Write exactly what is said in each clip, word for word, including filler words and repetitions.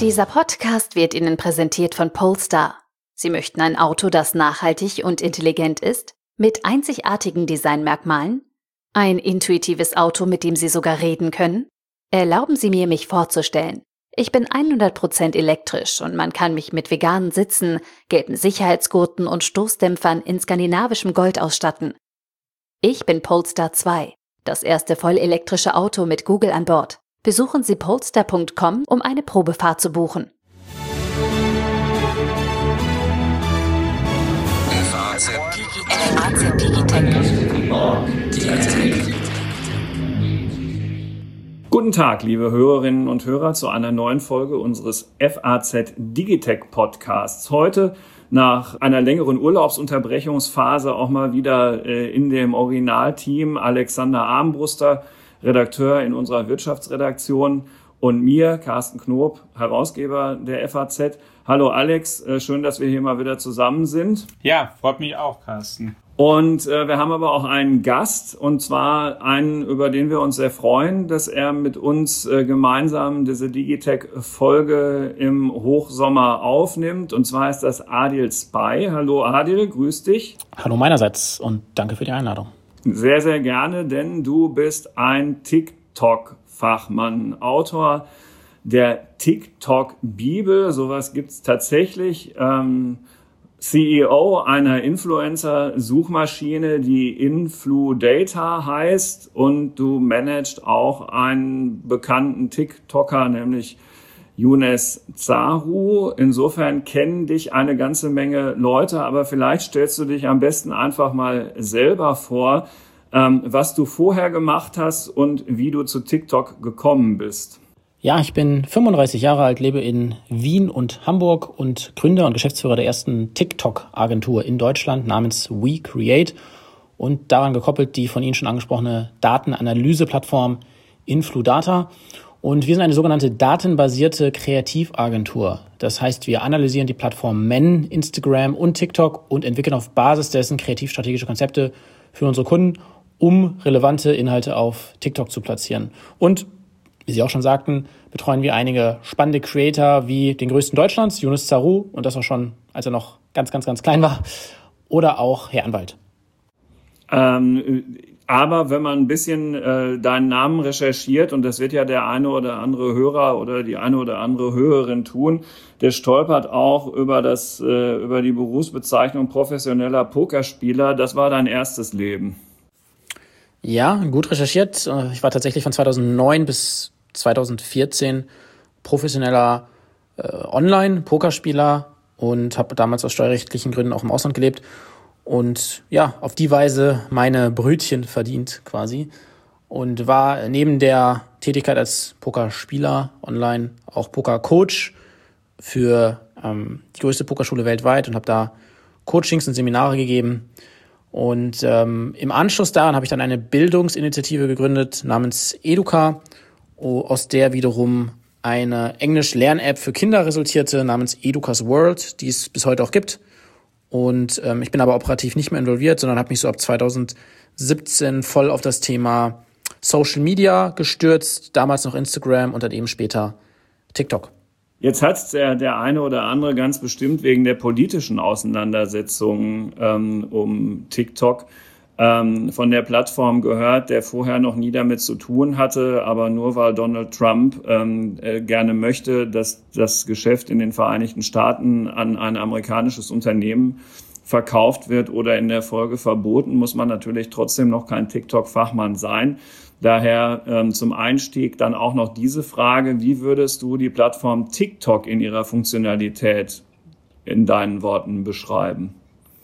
Dieser Podcast wird Ihnen präsentiert von Polestar. Sie möchten ein Auto, das nachhaltig und intelligent ist, mit einzigartigen Designmerkmalen? Ein intuitives Auto, mit dem Sie sogar reden können? Erlauben Sie mir, mich vorzustellen. Ich bin hundert Prozent elektrisch und man kann mich mit veganen Sitzen, gelben Sicherheitsgurten und Stoßdämpfern in skandinavischem Gold ausstatten. Ich bin Polestar zwei, das erste vollelektrische Auto mit Google an Bord. Besuchen Sie polestar punkt com, um eine Probefahrt zu buchen. F A Z Digitech. Guten Tag, liebe Hörerinnen und Hörer, zu einer neuen Folge unseres F A Z Digitech Podcasts. Heute nach einer längeren Urlaubsunterbrechungsphase auch mal wieder äh, in dem Originalteam Alexander Armbruster, Redakteur in unserer Wirtschaftsredaktion, und mir, Carsten Knob, Herausgeber der F A Z. Hallo Alex, äh, schön, dass wir hier mal wieder zusammen sind. Ja, freut mich auch, Carsten. Und äh, wir haben aber auch einen Gast, und zwar einen, über den wir uns sehr freuen, dass er mit uns äh, gemeinsam diese Digitech-Folge im Hochsommer aufnimmt. Und zwar ist das Adil Spy. Hallo Adil, grüß dich. Hallo meinerseits und danke für die Einladung. Sehr, sehr gerne, denn du bist ein TikTok-Fachmann, Autor der TikTok-Bibel. Sowas gibt's tatsächlich. Ähm, C E O einer Influencer-Suchmaschine, die Infludata heißt, und du managst auch einen bekannten TikToker, nämlich Younes Zahu. Insofern kennen dich eine ganze Menge Leute, aber vielleicht stellst du dich am besten einfach mal selber vor, ähm, was du vorher gemacht hast und wie du zu TikTok gekommen bist. Ja, ich bin fünfunddreißig Jahre alt, lebe in Wien und Hamburg und Gründer und Geschäftsführer der ersten TikTok-Agentur in Deutschland namens WeCreate und daran gekoppelt die von Ihnen schon angesprochene Datenanalyse-Plattform Infludata. Und wir sind eine sogenannte datenbasierte Kreativagentur. Das heißt, wir analysieren die Plattform Men, Instagram und TikTok und entwickeln auf Basis dessen kreativ-strategische Konzepte für unsere Kunden, um relevante Inhalte auf TikTok zu platzieren. Und wie Sie auch schon sagten, betreuen wir einige spannende Creator wie den größten Deutschlands, Younes Zahu, und das auch schon, als er noch ganz, ganz, ganz klein war, oder auch Herr Anwalt. Ähm, aber wenn man ein bisschen äh, deinen Namen recherchiert, und das wird ja der eine oder andere Hörer oder die eine oder andere Hörerin tun, der stolpert auch über das äh, über die Berufsbezeichnung professioneller Pokerspieler. Das war dein erstes Leben. Ja, gut recherchiert. Ich war tatsächlich von zweitausendneun bis zweitausendvierzehn professioneller äh, Online-Pokerspieler und habe damals aus steuerrechtlichen Gründen auch im Ausland gelebt und ja, auf die Weise meine Brötchen verdient quasi und war neben der Tätigkeit als Pokerspieler online auch Pokercoach für ähm, die größte Pokerschule weltweit und habe da Coachings und Seminare gegeben. Und ähm, im Anschluss daran habe ich dann eine Bildungsinitiative gegründet namens Educa, aus der wiederum eine Englisch-Lern-App für Kinder resultierte namens Educa's World, die es bis heute auch gibt. Und ähm, ich bin aber operativ nicht mehr involviert, sondern habe mich so ab zweitausendsiebzehn voll auf das Thema Social Media gestürzt, damals noch Instagram und dann eben später TikTok. Jetzt hat der, der eine oder andere ganz bestimmt wegen der politischen Auseinandersetzungen ähm, um TikTok ähm, von der Plattform gehört, der vorher noch nie damit zu tun hatte, aber nur weil Donald Trump ähm, äh, gerne möchte, dass das Geschäft in den Vereinigten Staaten an ein amerikanisches Unternehmen verkauft wird oder in der Folge verboten, muss man natürlich trotzdem noch kein TikTok-Fachmann sein. Daher ähm, zum Einstieg dann auch noch diese Frage: Wie würdest du die Plattform TikTok in ihrer Funktionalität in deinen Worten beschreiben?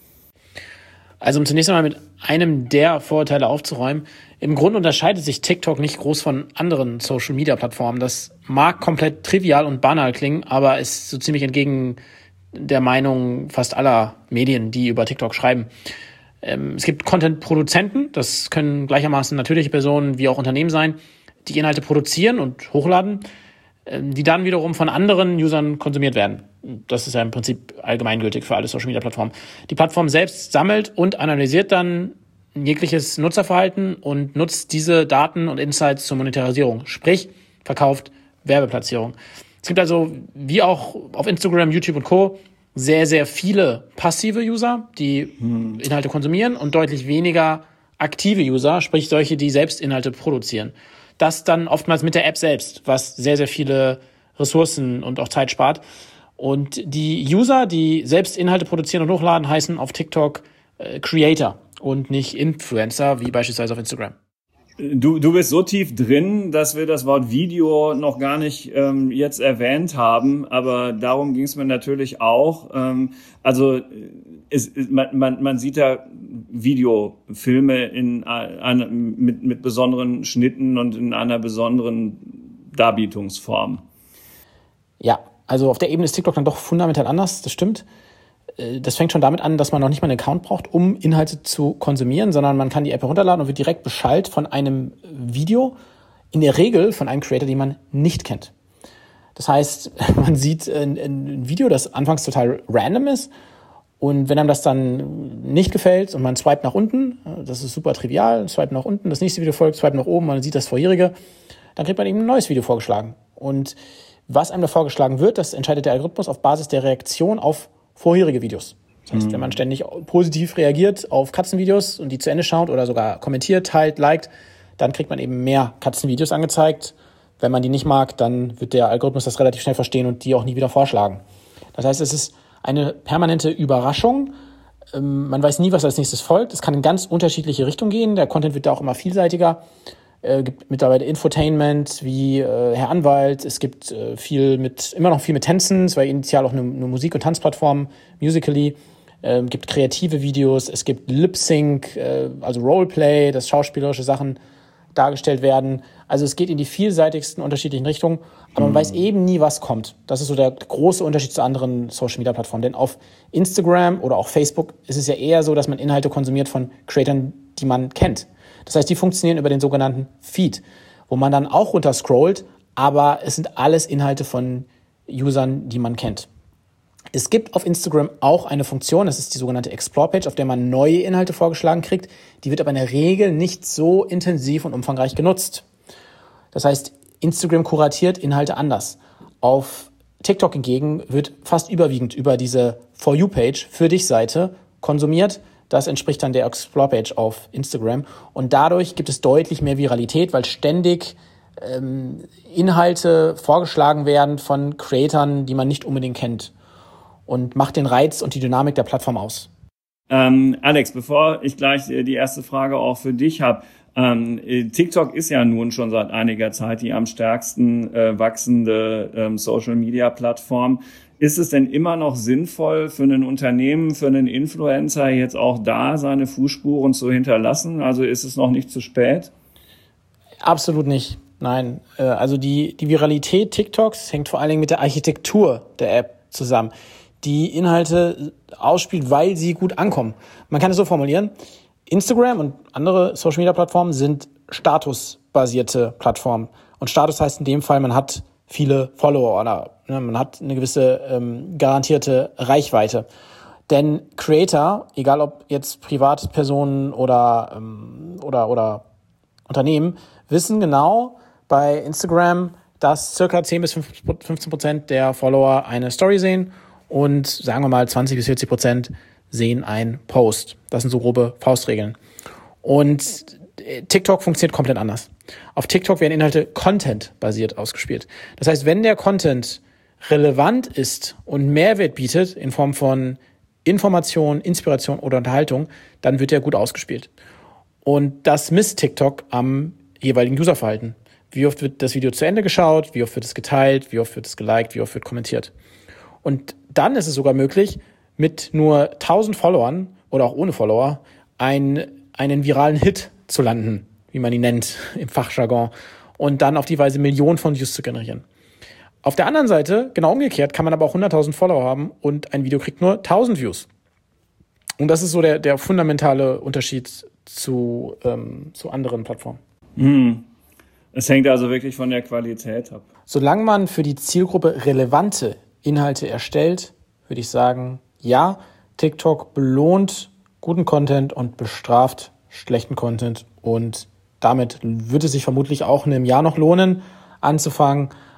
Also um zunächst einmal mit einem der Vorurteile aufzuräumen: Im Grunde unterscheidet sich TikTok nicht groß von anderen Social-Media-Plattformen. Das mag komplett trivial und banal klingen, aber ist so ziemlich entgegen der Meinung fast aller Medien, die über TikTok schreiben. Es gibt Content-Produzenten, das können gleichermaßen natürliche Personen wie auch Unternehmen sein, die Inhalte produzieren und hochladen, die dann wiederum von anderen Usern konsumiert werden. Das ist ja im Prinzip allgemeingültig für alle Social-Media-Plattformen. Die Plattform selbst sammelt und analysiert dann jegliches Nutzerverhalten und nutzt diese Daten und Insights zur Monetarisierung, sprich verkauft Werbeplatzierung. Es gibt also, wie auch auf Instagram, YouTube und Co., sehr, sehr viele passive User, die hm. Inhalte konsumieren und deutlich weniger aktive User, sprich solche, die selbst Inhalte produzieren. Das dann oftmals mit der App selbst, was sehr, sehr viele Ressourcen und auch Zeit spart. Und die User, die selbst Inhalte produzieren und hochladen, heißen auf TikTok äh, Creator und nicht Influencer, wie beispielsweise auf Instagram. Du, du bist so tief drin, dass wir das Wort Video noch gar nicht ähm, jetzt erwähnt haben, aber darum ging es mir natürlich auch. Ähm, also es, man, man, man sieht da Videofilme in einer, mit, mit besonderen Schnitten und in einer besonderen Darbietungsform. Ja, also auf der Ebene ist TikTok dann doch fundamental anders, das stimmt. Das fängt schon damit an, dass man noch nicht mal einen Account braucht, um Inhalte zu konsumieren, sondern man kann die App herunterladen und wird direkt beschallt von einem Video, in der Regel von einem Creator, den man nicht kennt. Das heißt, man sieht ein, ein Video, das anfangs total random ist, und wenn einem das dann nicht gefällt und man swipet nach unten, das ist super trivial, swipet nach unten, das nächste Video folgt, swipet nach oben, man sieht das vorherige, dann kriegt man eben ein neues Video vorgeschlagen. Und was einem da vorgeschlagen wird, das entscheidet der Algorithmus auf Basis der Reaktion auf vorherige Videos. Das heißt, wenn man ständig positiv reagiert auf Katzenvideos und die zu Ende schaut oder sogar kommentiert, teilt, liked, dann kriegt man eben mehr Katzenvideos angezeigt. Wenn man die nicht mag, dann wird der Algorithmus das relativ schnell verstehen und die auch nie wieder vorschlagen. Das heißt, es ist eine permanente Überraschung. Ähm, man weiß nie, was als nächstes folgt. Es kann in ganz unterschiedliche Richtungen gehen. Der Content wird da auch immer vielseitiger. Es äh, gibt mittlerweile Infotainment wie äh, Herr Anwalt. Es gibt äh, viel mit, immer noch viel mit Tänzen. Es war initial auch eine, eine Musik- und Tanzplattform, Musical.ly. Es äh, gibt kreative Videos. Es gibt Lip-Sync, äh, also Roleplay, dass schauspielerische Sachen dargestellt werden. Also es geht in die vielseitigsten unterschiedlichen Richtungen, aber man mhm. weiß eben nie, was kommt. Das ist so der große Unterschied zu anderen Social-Media-Plattformen. Denn auf Instagram oder auch Facebook ist es ja eher so, dass man Inhalte konsumiert von Creatern, die man kennt. Das heißt, die funktionieren über den sogenannten Feed, wo man dann auch runterscrollt, aber es sind alles Inhalte von Usern, die man kennt. Es gibt auf Instagram auch eine Funktion, das ist die sogenannte Explore-Page, auf der man neue Inhalte vorgeschlagen kriegt. Die wird aber in der Regel nicht so intensiv und umfangreich genutzt. Das heißt, Instagram kuratiert Inhalte anders. Auf TikTok hingegen wird fast überwiegend über diese For You-Page, für dich Seite, konsumiert. Das entspricht dann der Explore-Page auf Instagram. Und dadurch gibt es deutlich mehr Viralität, weil ständig ähm, Inhalte vorgeschlagen werden von Creatoren, die man nicht unbedingt kennt. Und macht den Reiz und die Dynamik der Plattform aus. Ähm, Alex, bevor ich gleich die erste Frage auch für dich habe, ähm, TikTok ist ja nun schon seit einiger Zeit die am stärksten äh, wachsende ähm, Social-Media-Plattform. Ist es denn immer noch sinnvoll für ein Unternehmen, für einen Influencer jetzt auch da seine Fußspuren zu hinterlassen? Also ist es noch nicht zu spät? Absolut nicht, nein. Äh, also die, die Viralität TikToks hängt vor allen Dingen mit der Architektur der App zusammen, die Inhalte ausspielt, weil sie gut ankommen. Man kann es so formulieren: Instagram und andere Social-Media-Plattformen sind statusbasierte Plattformen. Und Status heißt in dem Fall, man hat viele Follower oder ne, man hat eine gewisse ähm, garantierte Reichweite. Denn Creator, egal ob jetzt Privatpersonen oder, ähm, oder, oder Unternehmen, wissen genau bei Instagram, dass circa zehn bis fünfzehn Prozent der Follower eine Story sehen und sagen wir mal zwanzig bis vierzig Prozent sehen einen Post. Das sind so grobe Faustregeln. Und TikTok funktioniert komplett anders. Auf TikTok werden Inhalte Content-basiert ausgespielt. Das heißt, wenn der Content relevant ist und Mehrwert bietet in Form von Information, Inspiration oder Unterhaltung, dann wird er gut ausgespielt. Und das misst TikTok am jeweiligen Userverhalten. Wie oft wird das Video zu Ende geschaut, wie oft wird es geteilt, wie oft wird es geliked, wie oft wird kommentiert. Und dann ist es sogar möglich, mit nur tausend Followern oder auch ohne Follower ein, einen viralen Hit zu landen, wie man ihn nennt im Fachjargon, und dann auf die Weise Millionen von Views zu generieren. Auf der anderen Seite, genau umgekehrt, kann man aber auch hunderttausend Follower haben und ein Video kriegt nur tausend Views. Und das ist so der, der fundamentale Unterschied zu, ähm, zu anderen Plattformen. Hm. Es hängt also wirklich von der Qualität ab. Solange man für die Zielgruppe relevante Inhalte erstellt, würde ich sagen, ja, TikTok belohnt guten Content und bestraft schlechten Content. Und damit wird es sich vermutlich auch in einem Jahr noch lohnen, anzufangen,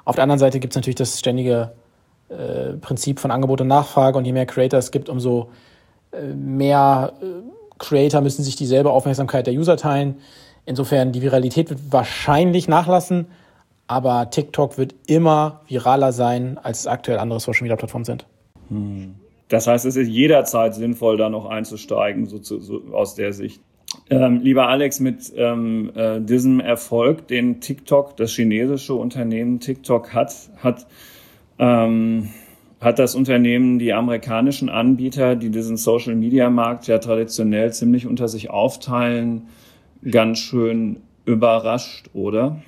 Auf der anderen Seite gibt es natürlich das ständige äh, Prinzip von Angebot und Nachfrage und je mehr Creator es gibt, umso äh, mehr äh, Creator müssen sich dieselbe Aufmerksamkeit der User teilen. Insofern, die Viralität wird wahrscheinlich nachlassen, aber TikTok wird immer viraler sein, als aktuell andere Social-Media-Plattformen sind. Hm. Das heißt, es ist jederzeit sinnvoll, da noch einzusteigen, so, zu, so aus der Sicht. Ähm, lieber Alex, mit ähm, äh, diesem Erfolg, den TikTok, das chinesische Unternehmen TikTok hat, hat, ähm, hat das Unternehmen die amerikanischen Anbieter, die diesen Social-Media-Markt ja traditionell ziemlich unter sich aufteilen, ganz schön überrascht, oder?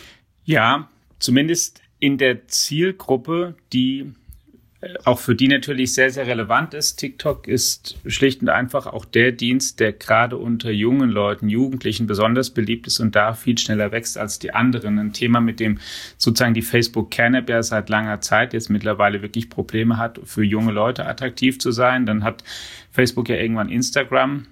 Ja, zumindest in der Zielgruppe, die auch für die natürlich sehr, sehr relevant ist. TikTok ist schlicht und einfach auch der Dienst, der gerade unter jungen Leuten, Jugendlichen besonders beliebt ist und da viel schneller wächst als die anderen. Ein Thema, mit dem sozusagen die Facebook-Kern-App ja seit langer Zeit jetzt mittlerweile wirklich Probleme hat, für junge Leute attraktiv zu sein. Dann hat Facebook ja irgendwann Instagram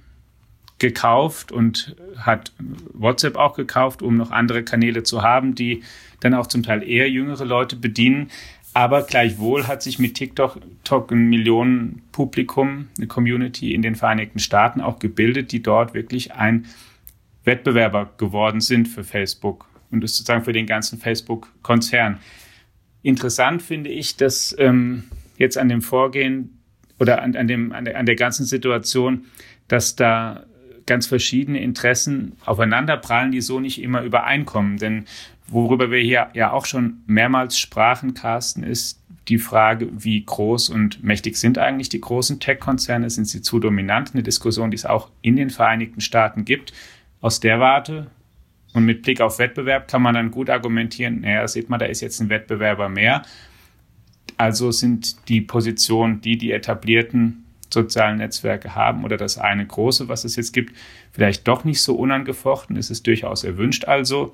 gekauft und hat WhatsApp auch gekauft, um noch andere Kanäle zu haben, die dann auch zum Teil eher jüngere Leute bedienen. Aber gleichwohl hat sich mit TikTok ein Millionenpublikum, eine Community in den Vereinigten Staaten auch gebildet, die dort wirklich ein Wettbewerber geworden sind für Facebook und ist sozusagen für den ganzen Facebook-Konzern. Interessant finde ich, dass ähm, jetzt an dem Vorgehen oder an, an, dem, an, der, an der ganzen Situation, dass da ganz verschiedene Interessen aufeinanderprallen, die so nicht immer übereinkommen. Denn worüber wir hier ja auch schon mehrmals sprachen, Carsten, ist die Frage, wie groß und mächtig sind eigentlich die großen Tech-Konzerne? Sind sie zu dominant? Eine Diskussion, die es auch in den Vereinigten Staaten gibt. Aus der Warte und mit Blick auf Wettbewerb kann man dann gut argumentieren, naja, sieht man, da ist jetzt ein Wettbewerber mehr. Also sind die Positionen, die die etablierten sozialen Netzwerke haben oder das eine große, was es jetzt gibt, vielleicht doch nicht so unangefochten. Es ist durchaus erwünscht also.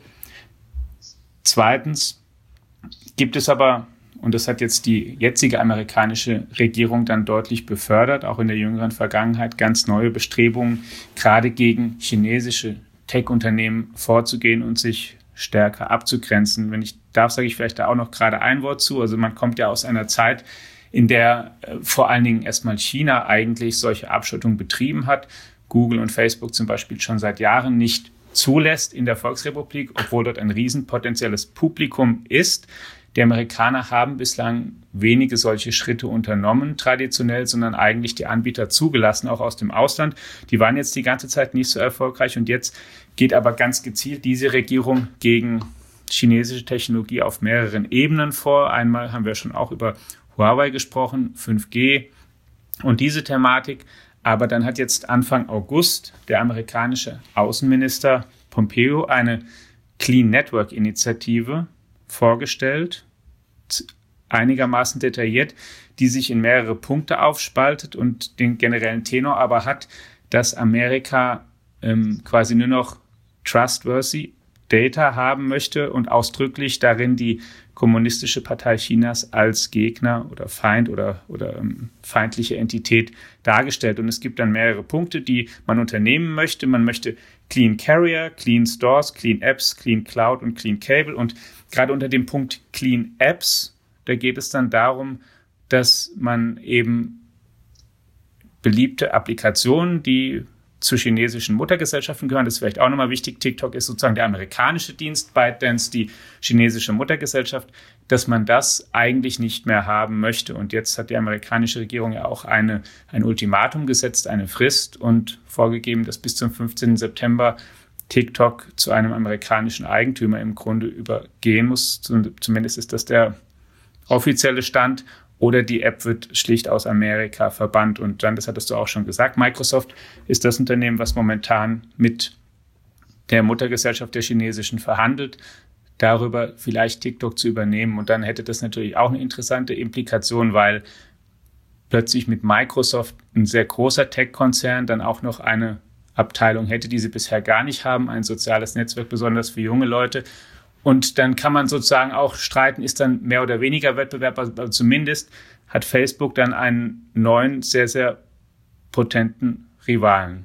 Zweitens gibt es aber, und das hat jetzt die jetzige amerikanische Regierung dann deutlich befördert, auch in der jüngeren Vergangenheit, ganz neue Bestrebungen, gerade gegen chinesische Tech-Unternehmen vorzugehen und sich stärker abzugrenzen. Wenn ich darf, sage ich vielleicht da auch noch gerade ein Wort zu. Also man kommt ja aus einer Zeit, in der äh, vor allen Dingen erstmal China eigentlich solche Abschottung betrieben hat. Google und Facebook zum Beispiel schon seit Jahren nicht zulässt in der Volksrepublik, obwohl dort ein riesenpotenzielles Publikum ist. Die Amerikaner haben bislang wenige solche Schritte unternommen, traditionell, sondern eigentlich die Anbieter zugelassen, auch aus dem Ausland. Die waren jetzt die ganze Zeit nicht so erfolgreich und jetzt geht aber ganz gezielt diese Regierung gegen chinesische Technologie auf mehreren Ebenen vor. Einmal haben wir schon auch über Huawei gesprochen, fünf G und diese Thematik. Aber dann hat jetzt Anfang August der amerikanische Außenminister Pompeo eine Clean Network Initiative vorgestellt, einigermaßen detailliert, die sich in mehrere Punkte aufspaltet und den generellen Tenor aber hat, dass Amerika ähm, quasi nur noch trustworthy Data haben möchte und ausdrücklich darin die Kommunistische Partei Chinas als Gegner oder Feind oder, oder ähm, feindliche Entität dargestellt. Und es gibt dann mehrere Punkte, die man unternehmen möchte. Man möchte Clean Carrier, Clean Stores, Clean Apps, Clean Cloud und Clean Cable. Und gerade unter dem Punkt Clean Apps, da geht es dann darum, dass man eben beliebte Applikationen, die zu chinesischen Muttergesellschaften gehören. Das ist vielleicht auch nochmal wichtig. TikTok ist sozusagen der amerikanische Dienst, ByteDance die chinesische Muttergesellschaft, dass man das eigentlich nicht mehr haben möchte. Und jetzt hat die amerikanische Regierung ja auch eine, ein Ultimatum gesetzt, eine Frist und vorgegeben, dass bis zum fünfzehnten September TikTok zu einem amerikanischen Eigentümer im Grunde übergehen muss. Zumindest ist das der offizielle Stand. Oder die App wird schlicht aus Amerika verbannt. Und dann, das hattest du auch schon gesagt, Microsoft ist das Unternehmen, was momentan mit der Muttergesellschaft der chinesischen verhandelt, darüber vielleicht TikTok zu übernehmen. Und dann hätte das natürlich auch eine interessante Implikation, weil plötzlich mit Microsoft ein sehr großer Tech-Konzern dann auch noch eine Abteilung hätte, die sie bisher gar nicht haben, ein soziales Netzwerk, besonders für junge Leute. Und dann kann man sozusagen auch streiten, ist dann mehr oder weniger Wettbewerb, aber zumindest hat Facebook dann einen neuen, sehr, sehr potenten Rivalen.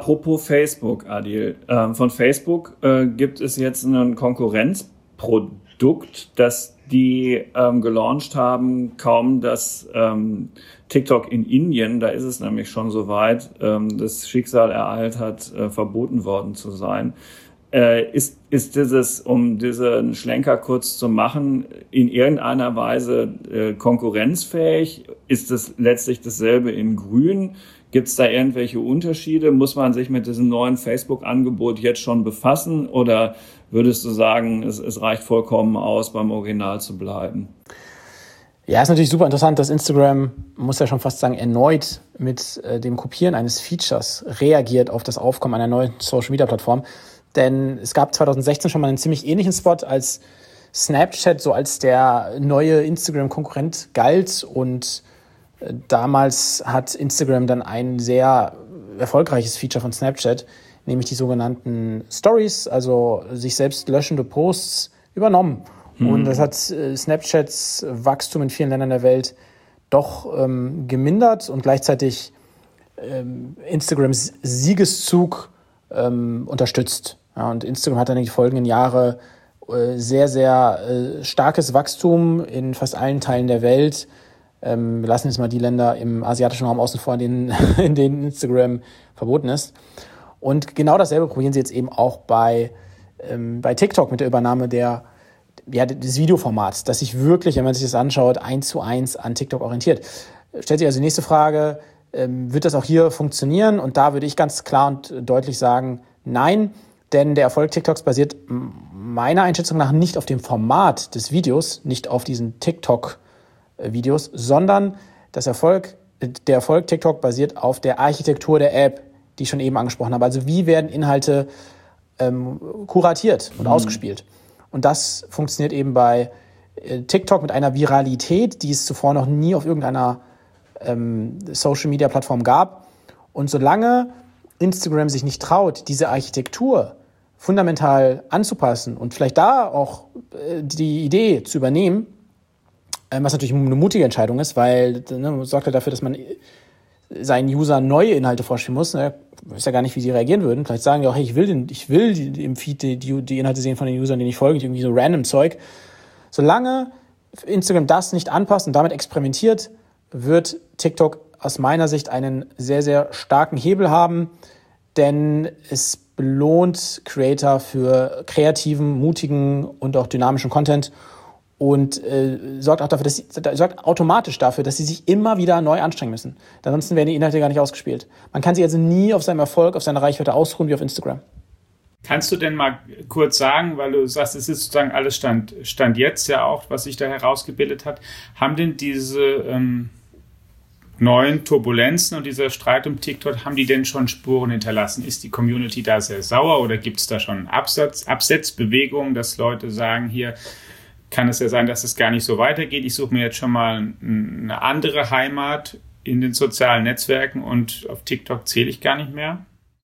Apropos Facebook, Adil. Ähm, von Facebook äh, gibt es jetzt ein Konkurrenzprodukt Produkt, das die ähm, gelauncht haben, kaum das ähm, TikTok in Indien, da ist es nämlich schon so weit, ähm, das Schicksal ereilt hat, äh, verboten worden zu sein. Äh, ist, ist dieses, um diesen Schlenker kurz zu machen, in irgendeiner Weise äh, konkurrenzfähig? Ist es letztlich dasselbe in Grün? Gibt es da irgendwelche Unterschiede? Muss man sich mit diesem neuen Facebook-Angebot jetzt schon befassen? Oder würdest du sagen, es, es reicht vollkommen aus, beim Original zu bleiben? Ja, ist natürlich super interessant, dass Instagram, muss ja schon fast sagen, erneut mit äh, dem Kopieren eines Features reagiert auf das Aufkommen einer neuen Social-Media-Plattform. Denn es gab zwanzig sechzehn schon mal einen ziemlich ähnlichen Spot, als Snapchat so als der neue Instagram-Konkurrent galt. Und äh, damals hat Instagram dann ein sehr erfolgreiches Feature von Snapchat, nämlich die sogenannten Stories, also sich selbst löschende Posts, übernommen. Mhm. Und das hat äh, Snapchats Wachstum in vielen Ländern der Welt doch ähm, gemindert und gleichzeitig ähm, Instagrams Siegeszug ähm, unterstützt. Ja, und Instagram hat dann in den folgenden Jahren äh, sehr, sehr äh, starkes Wachstum in fast allen Teilen der Welt. Ähm, wir lassen jetzt mal die Länder im asiatischen Raum außen vor, in denen, in denen Instagram verboten ist. Und genau dasselbe probieren sie jetzt eben auch bei, ähm, bei TikTok mit der Übernahme der, ja, des Videoformats, das sich wirklich, wenn man sich das anschaut, eins zu eins an TikTok orientiert. Stellt sich also die nächste Frage, ähm, wird das auch hier funktionieren? Und da würde ich ganz klar und deutlich sagen, nein, denn der Erfolg TikToks basiert meiner Einschätzung nach nicht auf dem Format des Videos, nicht auf diesen TikTok-Videos, sondern das Erfolg, der Erfolg TikTok basiert auf der Architektur der App, die ich schon eben angesprochen habe. Also wie werden Inhalte ähm, kuratiert und mhm. ausgespielt? Und das funktioniert eben bei äh, TikTok mit einer Viralität, die es zuvor noch nie auf irgendeiner ähm, Social-Media-Plattform gab. Und solange Instagram sich nicht traut, diese Architektur fundamental anzupassen und vielleicht da auch äh, die Idee zu übernehmen, äh, was natürlich eine mutige Entscheidung ist, weil ne, sorgt ja dafür, dass man seinen Usern neue Inhalte vorstellen muss. Ne? Ich weiß ja gar nicht, wie sie reagieren würden. Vielleicht sagen die auch, hey, ich will, den, ich will die, im Feed die, die, die Inhalte sehen von den Usern, denen ich folge, irgendwie so random Zeug. Solange Instagram das nicht anpasst und damit experimentiert, wird TikTok aus meiner Sicht einen sehr, sehr starken Hebel haben, denn es belohnt Creator für kreativen, mutigen und auch dynamischen Content und äh, sorgt auch dafür, dass sie, sorgt automatisch dafür, dass sie sich immer wieder neu anstrengen müssen. Ansonsten werden die Inhalte gar nicht ausgespielt. Man kann sich also nie auf seinem Erfolg, auf seiner Reichweite ausruhen wie auf Instagram. Kannst du denn mal kurz sagen, weil du sagst, es ist sozusagen alles Stand, Stand jetzt ja auch, was sich da herausgebildet hat, haben denn diese ähm, neuen Turbulenzen und dieser Streit um TikTok, haben die denn schon Spuren hinterlassen? Ist die Community da sehr sauer oder gibt es da schon Absatz, Absetzbewegungen, dass Leute sagen, hier kann es ja sein, dass es gar nicht so weitergeht. Ich suche mir jetzt schon mal eine andere Heimat in den sozialen Netzwerken und auf TikTok zähle ich gar nicht mehr?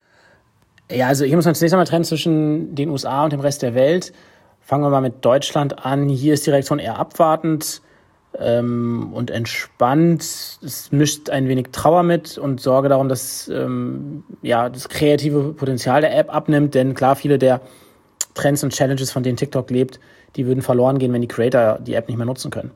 Ja, also hier muss man zunächst einmal trennen zwischen den U S A und dem Rest der Welt. Fangen wir mal mit Deutschland an. Hier ist die Reaktion eher abwartend ähm, und entspannt. Es mischt ein wenig Trauer mit und Sorge darum, dass ähm, ja, das kreative Potenzial der App abnimmt. Denn klar, viele der Trends und Challenges, von denen TikTok lebt, die würden verloren gehen, wenn die Creator die App nicht mehr nutzen können.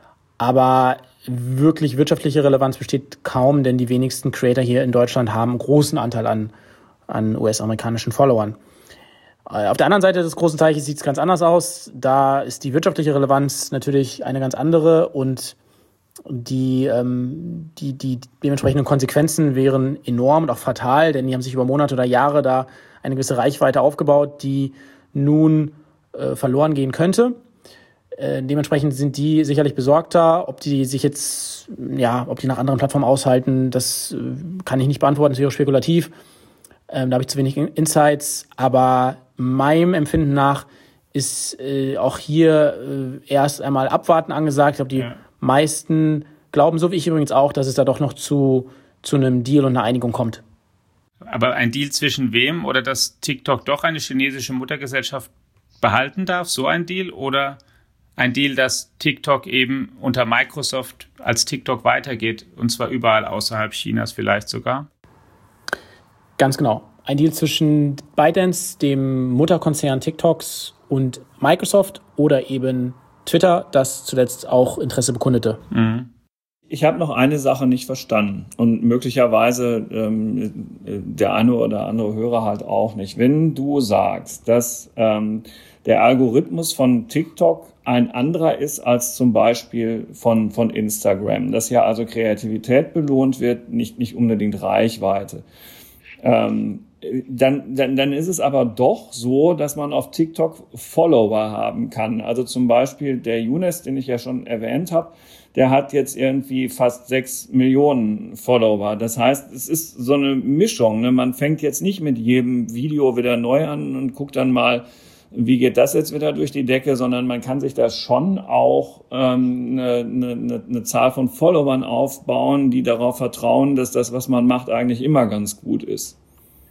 Aber wirklich wirtschaftliche Relevanz besteht kaum, denn die wenigsten Creator hier in Deutschland haben einen großen Anteil an, an U S-amerikanischen Followern. Auf der anderen Seite des großen Teiches sieht es ganz anders aus. Da ist die wirtschaftliche Relevanz natürlich eine ganz andere und die, ähm, die, die dementsprechenden Konsequenzen wären enorm und auch fatal, denn die haben sich über Monate oder Jahre da eine gewisse Reichweite aufgebaut, die nun äh, verloren gehen könnte. Äh, dementsprechend sind die sicherlich besorgter. Ob die sich jetzt, ja, ob die nach anderen Plattformen aushalten, das äh, kann ich nicht beantworten, das wäre spekulativ. Ähm, da habe ich zu wenig Insights, aber meinem Empfinden nach ist äh, auch hier äh, erst einmal abwarten angesagt. Ich glaube, die ja. meisten glauben, so wie ich übrigens auch, dass es da doch noch zu, zu einem Deal und einer Einigung kommt. Aber ein Deal zwischen wem? Oder dass TikTok doch eine chinesische Muttergesellschaft behalten darf? So ein Deal? Oder ein Deal, dass TikTok eben unter Microsoft als TikTok weitergeht? Und zwar überall außerhalb Chinas vielleicht sogar? Ganz genau. ein Deal zwischen ByteDance, dem Mutterkonzern TikToks, und Microsoft oder eben Twitter, das zuletzt auch Interesse bekundete. Mhm. Ich habe noch eine Sache nicht verstanden und möglicherweise ähm, der eine oder andere Hörer halt auch nicht. Wenn du sagst, dass ähm, der Algorithmus von TikTok ein anderer ist als zum Beispiel von, von Instagram, dass ja also Kreativität belohnt wird, nicht, nicht unbedingt Reichweite, ähm, Dann, dann, dann ist es aber doch so, dass man auf TikTok Follower haben kann. Also zum Beispiel der Younes, den ich ja schon erwähnt habe, der hat jetzt irgendwie fast sechs Millionen Follower. Das heißt, es ist so eine Mischung, ne? Man fängt jetzt nicht mit jedem Video wieder neu an und guckt dann mal, wie geht das jetzt wieder durch die Decke, sondern man kann sich da schon auch ähm, eine, eine, eine Zahl von Followern aufbauen, die darauf vertrauen, dass das, was man macht, eigentlich immer ganz gut ist.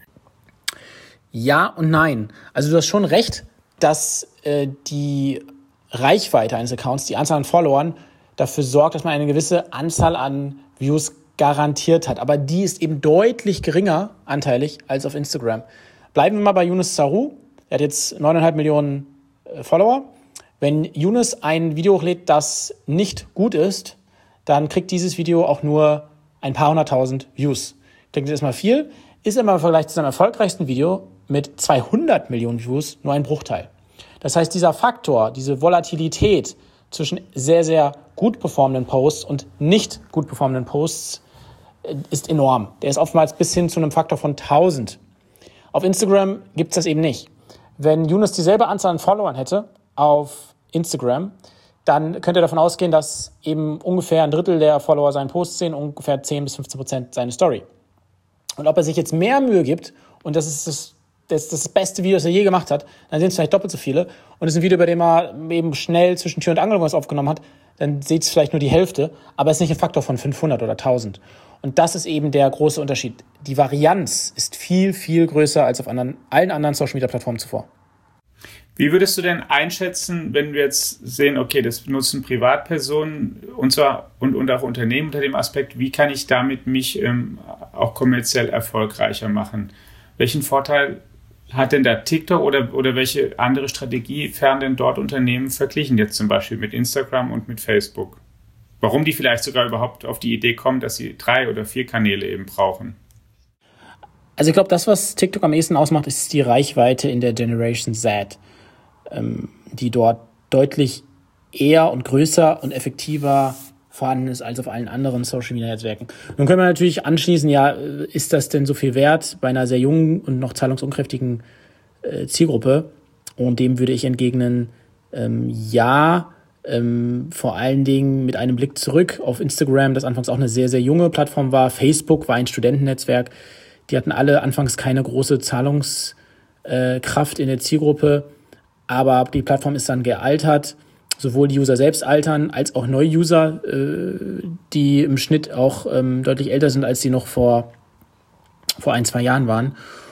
Ja und nein. Also du hast schon recht, dass äh, die Reichweite eines Accounts, die Anzahl an Followern, dafür sorgt, dass man eine gewisse Anzahl an Views garantiert hat. Aber die ist eben deutlich geringer anteilig als auf Instagram. Bleiben wir mal bei Younes Zaroux. Er hat jetzt neun Komma fünf Millionen äh, Follower. Wenn Younes ein Video hochlädt, das nicht gut ist, dann kriegt dieses Video auch nur ein paar hunderttausend Views. Klingt erstmal viel, ist aber im Vergleich zu seinem erfolgreichsten Video mit zweihundert Millionen Views nur ein Bruchteil. Das heißt, dieser Faktor, diese Volatilität zwischen sehr, sehr gut performenden Posts und nicht gut performenden Posts ist enorm. Der ist oftmals bis hin zu einem Faktor von tausend. Auf Instagram gibt es das eben nicht. Wenn Younes dieselbe Anzahl an Followern hätte auf Instagram, dann könnt ihr davon ausgehen, dass eben ungefähr ein Drittel der Follower seinen Post sehen, ungefähr zehn bis fünfzehn Prozent seine Story. Und ob er sich jetzt mehr Mühe gibt, und das ist das, das, das beste Video, das er je gemacht hat, dann sind es vielleicht doppelt so viele. Und es ist ein Video, bei dem er eben schnell zwischen Tür und Angel was aufgenommen hat, dann seht es vielleicht nur die Hälfte, aber es ist nicht ein Faktor von fünfhundert oder tausend. Und das ist eben der große Unterschied. Die Varianz ist viel, viel größer als auf anderen, allen anderen Social-Media-Plattformen zuvor. Wie würdest du denn einschätzen, wenn wir jetzt sehen, okay, das benutzen Privatpersonen und zwar und, und auch Unternehmen unter dem Aspekt, wie kann ich damit mich ähm, auch kommerziell erfolgreicher machen? Welchen Vorteil hat denn da TikTok oder, oder welche andere Strategie fern denn dort Unternehmen verglichen, jetzt zum Beispiel mit Instagram und mit Facebook? Warum die vielleicht sogar überhaupt auf die Idee kommen, dass sie drei oder vier Kanäle eben brauchen? Also ich glaube, das, was TikTok am ehesten ausmacht, ist die Reichweite in der Generation Z, ähm, die dort deutlich eher und größer und effektiver vorhanden ist als auf allen anderen Social-Media-Netzwerken. Nun können wir natürlich anschließen, ja, ist das denn so viel wert bei einer sehr jungen und noch zahlungsunkräftigen äh, Zielgruppe? Und dem würde ich entgegnen, ähm, ja, ähm, vor allen Dingen mit einem Blick zurück auf Instagram, das anfangs auch eine sehr, sehr junge Plattform war. Facebook war ein Studentennetzwerk. Die hatten alle anfangs keine große Zahlungskraft äh, in der Zielgruppe, aber die Plattform ist dann gealtert. Sowohl die User selbst altern, als auch Neu-User, äh, die im Schnitt auch ähm, deutlich älter sind, als sie noch vor, vor ein, zwei Jahren waren.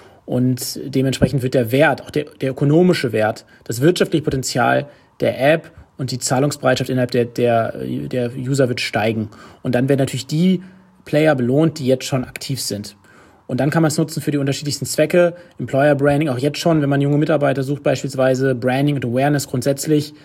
Und dementsprechend wird der Wert, auch der, der ökonomische Wert, das wirtschaftliche Potenzial der App und die Zahlungsbereitschaft innerhalb der, der, der User wird steigen. Und dann werden natürlich die Player belohnt, die jetzt schon aktiv sind. Und dann kann man es nutzen für die unterschiedlichsten Zwecke. Employer Branding, auch jetzt schon, wenn man junge Mitarbeiter sucht, beispielsweise Branding und Awareness grundsätzlich.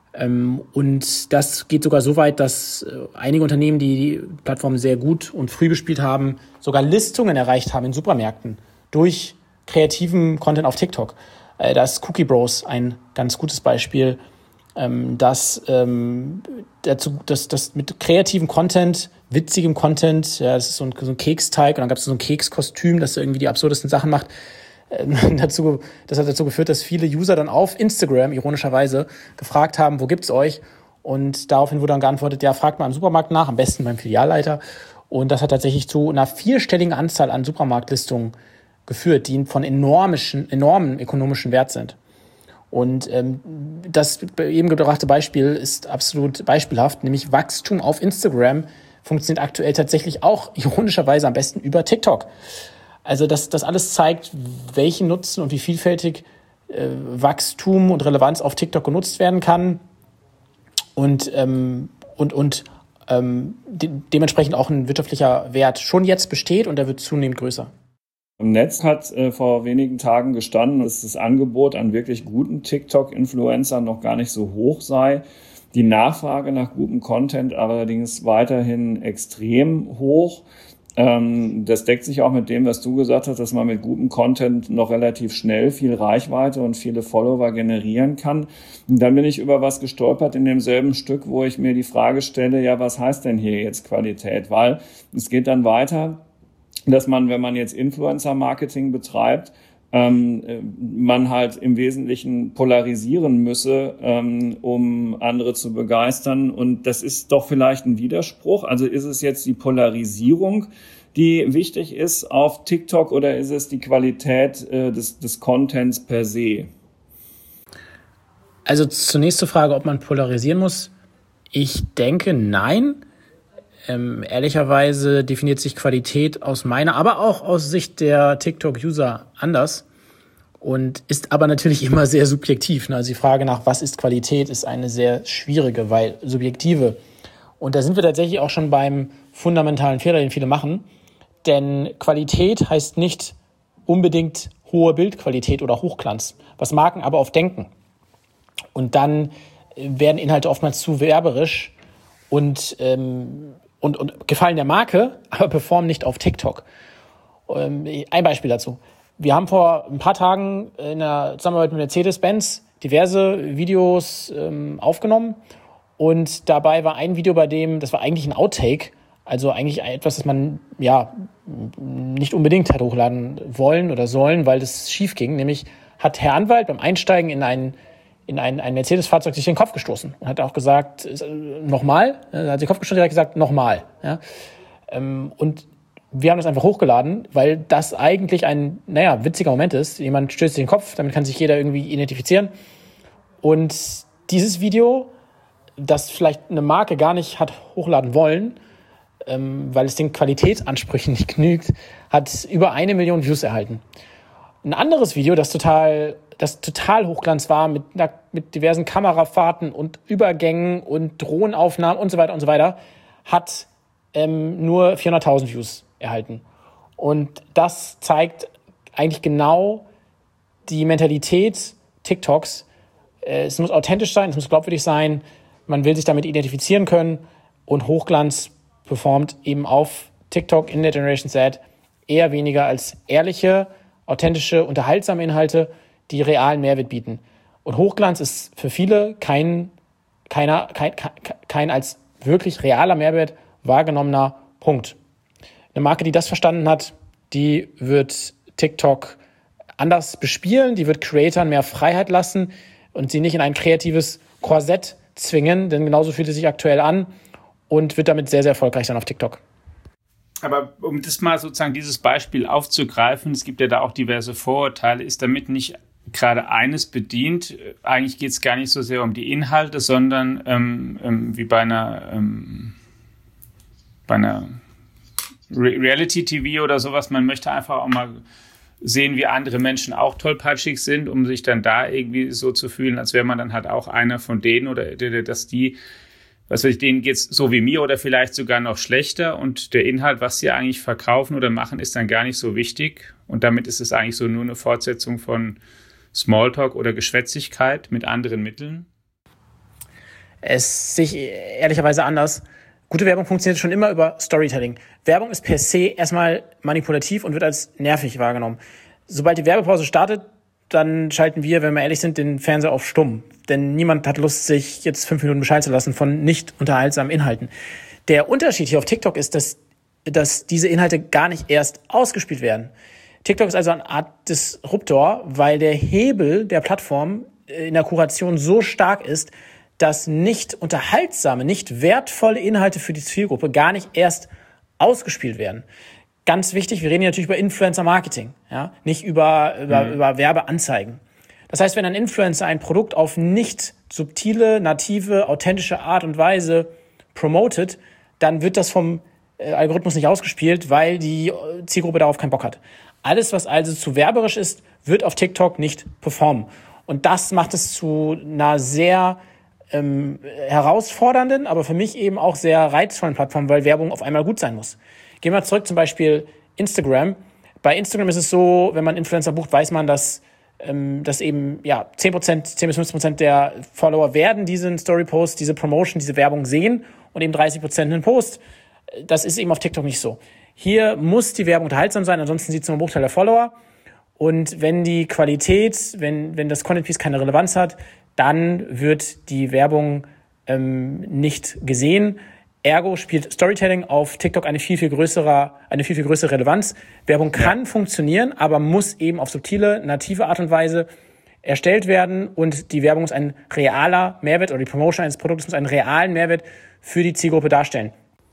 Und das geht sogar so weit, dass einige Unternehmen, die die Plattform sehr gut und früh bespielt haben, sogar Listungen erreicht haben in Supermärkten durch kreativen Content auf TikTok. Da ist Cookie Bros ein ganz gutes Beispiel, dass dazu, dass das mit kreativem Content, witzigem Content, ja, das ist so ein, so ein Keksteig und dann gab es so ein Kekskostüm, das irgendwie die absurdesten Sachen macht. dazu, das hat dazu geführt, dass viele User dann auf Instagram, ironischerweise, gefragt haben, wo gibt's euch? Und daraufhin wurde dann geantwortet, ja, fragt mal im Supermarkt nach, am besten beim Filialleiter. Und das hat tatsächlich zu einer vierstelligen Anzahl an Supermarktlistungen geführt, die von enormischen, enormen ökonomischen Wert sind. Und ähm, das eben gebrachte Beispiel ist absolut beispielhaft, nämlich Wachstum auf Instagram funktioniert aktuell tatsächlich auch ironischerweise am besten über TikTok. Also das, das alles zeigt, welchen Nutzen und wie vielfältig äh, Wachstum und Relevanz auf TikTok genutzt werden kann und, ähm, und, und ähm, de- dementsprechend auch ein wirtschaftlicher Wert schon jetzt besteht und der wird zunehmend größer. Im Netz hat äh, vor wenigen Tagen gestanden, dass das Angebot an wirklich guten TikTok-Influencern noch gar nicht so hoch sei. Die Nachfrage nach gutem Content allerdings weiterhin extrem hoch. Ähm, das deckt sich auch mit dem, was du gesagt hast, dass man mit gutem Content noch relativ schnell viel Reichweite und viele Follower generieren kann. Und dann bin ich über was gestolpert in demselben Stück, wo ich mir die Frage stelle, ja, was heißt denn hier jetzt Qualität? Weil es geht dann weiter, dass man, wenn man jetzt Influencer-Marketing betreibt, ähm, man halt im Wesentlichen polarisieren müsse, ähm, um andere zu begeistern. Und das ist doch vielleicht ein Widerspruch. Also ist es jetzt die Polarisierung, die wichtig ist auf TikTok, oder ist es die Qualität äh, des, des Contents per se? Also zunächst zur Frage, ob man polarisieren muss. Ich denke, nein. Ähm, ehrlicherweise definiert sich Qualität aus meiner, aber auch aus Sicht der TikTok-User anders und ist aber natürlich immer sehr subjektiv. Also die Frage nach, was ist Qualität, ist eine sehr schwierige, weil subjektive. Und da sind wir tatsächlich auch schon beim fundamentalen Fehler, den viele machen. Denn Qualität heißt nicht unbedingt hohe Bildqualität oder Hochglanz, was Marken aber oft denken. Und dann werden Inhalte oftmals zu werberisch und ähm, Und, und gefallen der Marke, aber performen nicht auf TikTok. Ähm, ein Beispiel dazu. Wir haben vor ein paar Tagen in der Zusammenarbeit mit Mercedes-Benz diverse Videos ähm, aufgenommen. Und dabei war ein Video, bei dem, das war eigentlich ein Outtake, also eigentlich etwas, das man ja nicht unbedingt hat hochladen wollen oder sollen, weil das schief ging. Nämlich hat Herr Anwalt beim Einsteigen in ein in ein, ein Mercedes-Fahrzeug sich den Kopf gestoßen und hat auch gesagt, äh, nochmal, er hat den Kopf gestoßen und hat gesagt, nochmal. Ja? Ähm, und wir haben das einfach hochgeladen, weil das eigentlich ein, naja, witziger Moment ist. Jemand stößt sich den Kopf, damit kann sich jeder irgendwie identifizieren. Und dieses Video, das vielleicht eine Marke gar nicht hat hochladen wollen, ähm, weil es den Qualitätsansprüchen nicht genügt, hat über eine Million Views erhalten. Ein anderes Video, das total, das total Hochglanz war, mit, mit diversen Kamerafahrten und Übergängen und Drohnenaufnahmen und so weiter und so weiter, hat ähm, nur vierhunderttausend Views erhalten. Und das zeigt eigentlich genau die Mentalität TikToks. Äh, es muss authentisch sein, es muss glaubwürdig sein, man will sich damit identifizieren können, und Hochglanz performt eben auf TikTok in der Generation Z eher weniger als ehrliche, authentische, unterhaltsame Inhalte, die realen Mehrwert bieten. Und Hochglanz ist für viele kein, keiner, kein, kein, kein als wirklich realer Mehrwert wahrgenommener Punkt. Eine Marke, die das verstanden hat, die wird TikTok anders bespielen, die wird Creatoren mehr Freiheit lassen und sie nicht in ein kreatives Korsett zwingen, denn genauso fühlt es sich aktuell an, und wird damit sehr, sehr erfolgreich sein auf TikTok. Aber um das mal sozusagen dieses Beispiel aufzugreifen, es gibt ja da auch diverse Vorurteile, ist damit nicht gerade eines bedient? Eigentlich geht es gar nicht so sehr um die Inhalte, sondern ähm, ähm, wie bei einer, ähm, bei einer Re- Reality-T V oder sowas, man möchte einfach auch mal sehen, wie andere Menschen auch tollpatschig sind, um sich dann da irgendwie so zu fühlen, als wäre man dann halt auch einer von denen, oder dass die, was weiß ich, denen geht's so wie mir oder vielleicht sogar noch schlechter, und der Inhalt, was sie eigentlich verkaufen oder machen, ist dann gar nicht so wichtig, und damit ist es eigentlich so nur eine Fortsetzung von Smalltalk oder Geschwätzigkeit mit anderen Mitteln. Es sehe ich ehrlicherweise anders. Gute Werbung funktioniert schon immer über Storytelling. Werbung ist per se erstmal manipulativ und wird als nervig wahrgenommen. Sobald die Werbepause startet, dann schalten wir, wenn wir ehrlich sind, den Fernseher auf stumm. Denn niemand hat Lust, sich jetzt fünf Minuten bescheiden zu lassen von nicht unterhaltsamen Inhalten. Der Unterschied hier auf TikTok ist, dass, dass diese Inhalte gar nicht erst ausgespielt werden. TikTok ist also eine Art Disruptor, weil der Hebel der Plattform in der Kuration so stark ist, dass nicht unterhaltsame, nicht wertvolle Inhalte für die Zielgruppe gar nicht erst ausgespielt werden. Ganz wichtig, wir reden hier natürlich über Influencer-Marketing, ja, nicht über, über, mhm. über Werbeanzeigen. Das heißt, wenn ein Influencer ein Produkt auf nicht subtile, native, authentische Art und Weise promotet, dann wird das vom äh, Algorithmus nicht ausgespielt, weil die Zielgruppe darauf keinen Bock hat. Alles, was also zu werberisch ist, wird auf TikTok nicht performen. Und das macht es zu einer sehr ähm, herausfordernden, aber für mich eben auch sehr reizvollen Plattform, weil Werbung auf einmal gut sein muss. Gehen wir zurück zum Beispiel Instagram. Bei Instagram ist es so, wenn man Influencer bucht, weiß man, dass, ähm, dass eben ja, zehn Prozent, zehn bis fünfzehn Prozent der Follower werden diesen Story-Post, diese Promotion, diese Werbung sehen und eben dreißig Prozent einen Post. Das ist eben auf TikTok nicht so. Hier muss die Werbung unterhaltsam sein, ansonsten sieht es nur ein Bruchteil der Follower. Und wenn die Qualität, wenn, wenn das Content-Piece keine Relevanz hat, dann wird die Werbung ähm, nicht gesehen. Ergo spielt Storytelling auf TikTok eine viel, viel größere, eine viel, viel größere Relevanz. Werbung kann ja. funktionieren, aber muss eben auf subtile, native Art und Weise erstellt werden und die Werbung muss ein realer Mehrwert oder die Promotion eines Produktes muss einen realen Mehrwert für die Zielgruppe darstellen.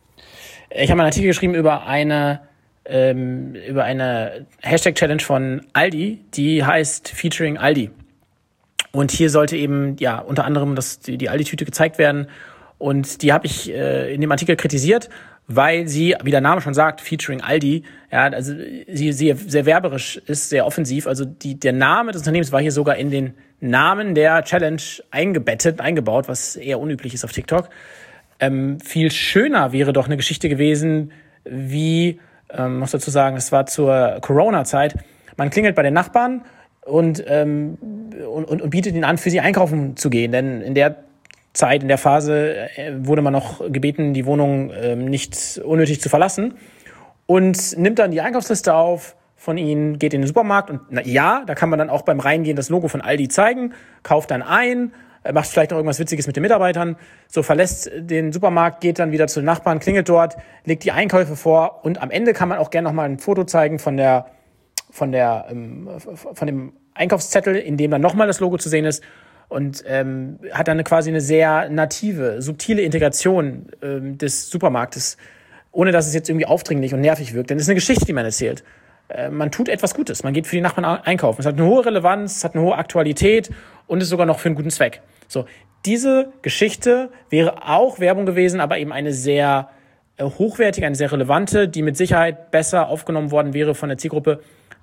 Ich habe einen Artikel geschrieben über eine, ähm, über eine Hashtag-Challenge von Aldi, die heißt Featuring Aldi. Und hier sollte eben, ja, unter anderem das, die, die Aldi-Tüte gezeigt werden. Und die habe ich äh, in dem Artikel kritisiert, weil sie, wie der Name schon sagt, featuring Aldi, ja, also sie, sie sehr werberisch ist, sehr offensiv. Also die, der Name des Unternehmens war hier sogar in den Namen der Challenge eingebettet, eingebaut, was eher unüblich ist auf TikTok. Ähm, viel schöner wäre doch eine Geschichte gewesen, wie, ähm, muss dazu sagen, es war zur Corona-Zeit, man klingelt bei den Nachbarn und, ähm, und, und, und bietet ihnen an, für sie einkaufen zu gehen, denn in der Zeit, in der Phase wurde man noch gebeten, die Wohnung ähm, nicht unnötig zu verlassen und nimmt dann die Einkaufsliste auf von ihnen, geht in den Supermarkt und na, ja, da kann man dann auch beim Reingehen das Logo von Aldi zeigen, kauft dann ein, macht vielleicht noch irgendwas Witziges mit den Mitarbeitern, so verlässt den Supermarkt, geht dann wieder zu den Nachbarn, klingelt dort, legt die Einkäufe vor und am Ende kann man auch gerne noch mal ein Foto zeigen von der von der ähm, von dem Einkaufszettel, in dem dann nochmal das Logo zu sehen ist. Und ähm, hat dann quasi eine sehr native, subtile Integration ähm, des Supermarktes, ohne dass es jetzt irgendwie aufdringlich und nervig wirkt. Denn es ist eine Geschichte, die man erzählt. Äh, man tut etwas Gutes, man geht für die Nachbarn einkaufen. Es hat eine hohe Relevanz, es hat eine hohe Aktualität und ist sogar noch für einen guten Zweck. So, diese Geschichte wäre auch Werbung gewesen, aber eben eine sehr äh, hochwertige, eine sehr relevante, die mit Sicherheit besser aufgenommen worden wäre von der Zielgruppe